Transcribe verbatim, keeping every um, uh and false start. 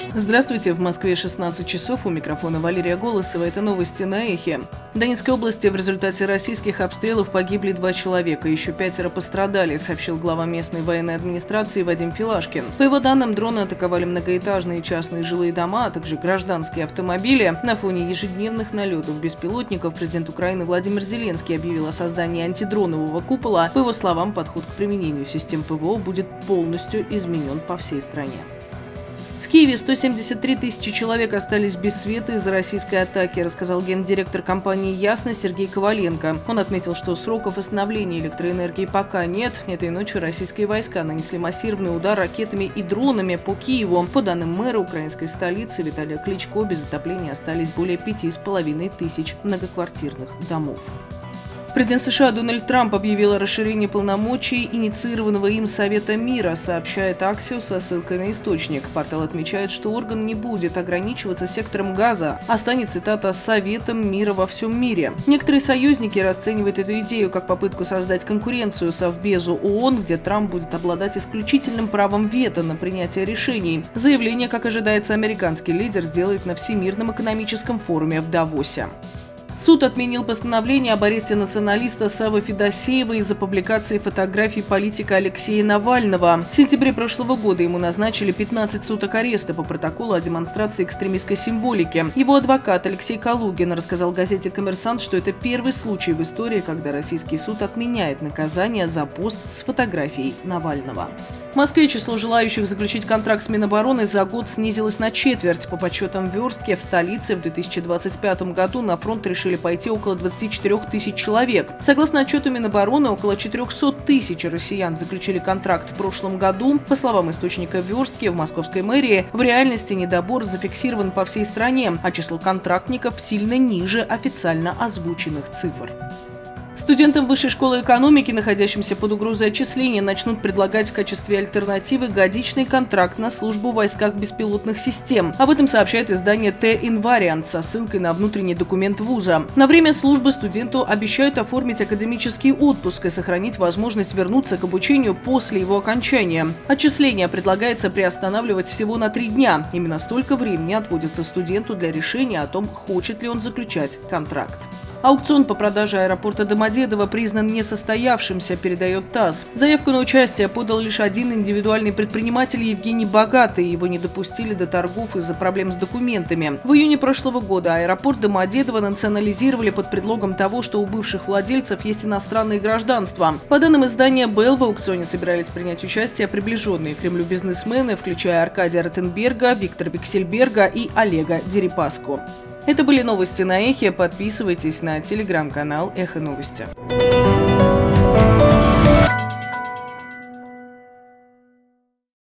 Здравствуйте, в Москве шестнадцать часов, у микрофона Валерия Голосова. Это новости на Эхе. В Донецкой области в результате российских обстрелов погибли два человека, еще пятеро пострадали, сообщил глава местной военной администрации Вадим Филашкин. По его данным, дроны атаковали многоэтажные частные жилые дома, а также гражданские автомобили. На фоне ежедневных налетов беспилотников президент Украины Владимир Зеленский объявил о создании антидронового купола. По его словам, подход к применению систем ПВО будет полностью изменен по всей стране. В Киеве сто семьдесят три тысячи человек остались без света из-за российской атаки, рассказал гендиректор компании «Ясно» Сергей Коваленко. Он отметил, что сроков восстановления электроэнергии пока нет. Этой ночью российские войска нанесли массированный удар ракетами и дронами по Киеву. По данным мэра украинской столицы Виталия Кличко, без отопления остались более пяти с половиной тысяч многоквартирных домов. Президент США Дональд Трамп объявил о расширении полномочий инициированного им Совета мира, сообщает Axios со ссылкой на источник. Портал отмечает, что орган не будет ограничиваться сектором Газа, а станет, цитата, «Советом мира во всем мире». Некоторые союзники расценивают эту идею как попытку создать конкуренцию Совбезу ООН, где Трамп будет обладать исключительным правом вето на принятие решений. Заявление, как ожидается, американский лидер сделает на Всемирном экономическом форуме в Давосе. Суд отменил постановление об аресте националиста Саввы Федосеева из-за публикации фотографий политика Алексея Навального. В сентябре прошлого года ему назначили пятнадцать суток ареста по протоколу о демонстрации экстремистской символики. Его адвокат Алексей Калугин рассказал газете «Коммерсант», что это первый случай в истории, когда российский суд отменяет наказание за пост с фотографией Навального. В Москве число желающих заключить контракт с Минобороны за год снизилось на четверть. По подсчетам Верстки, в столице в две тысячи двадцать пятом году на фронт решили пойти около двадцати четырёх тысяч человек. Согласно отчету Минобороны, около четырёхсот тысяч россиян заключили контракт в прошлом году. По словам источника Верстки, в московской мэрии в реальности недобор зафиксирован по всей стране, а число контрактников сильно ниже официально озвученных цифр. Студентам Высшей школы экономики, находящимся под угрозой отчисления, начнут предлагать в качестве альтернативы годичный контракт на службу в войсках беспилотных систем. Об этом сообщает издание Т-Инвариант со ссылкой на внутренний документ вуза. На время службы студенту обещают оформить академический отпуск и сохранить возможность вернуться к обучению после его окончания. Отчисление предлагается приостанавливать всего на три дня. Именно столько времени отводится студенту для решения о том, хочет ли он заключать контракт. Аукцион по продаже аэропорта Домодедово признан несостоявшимся, передает ТАСС. Заявку на участие подал лишь один индивидуальный предприниматель Евгений Богатый. Его не допустили до торгов из-за проблем с документами. В июне прошлого года аэропорт Домодедово национализировали под предлогом того, что у бывших владельцев есть иностранные гражданства. По данным издания БЭЛ, в аукционе собирались принять участие приближенные к Кремлю бизнесмены, включая Аркадия Ротенберга, Виктора Виксельберга и Олега Дерипаску. Это были новости на Эхе. Подписывайтесь на телеграм-канал Эхо Новости.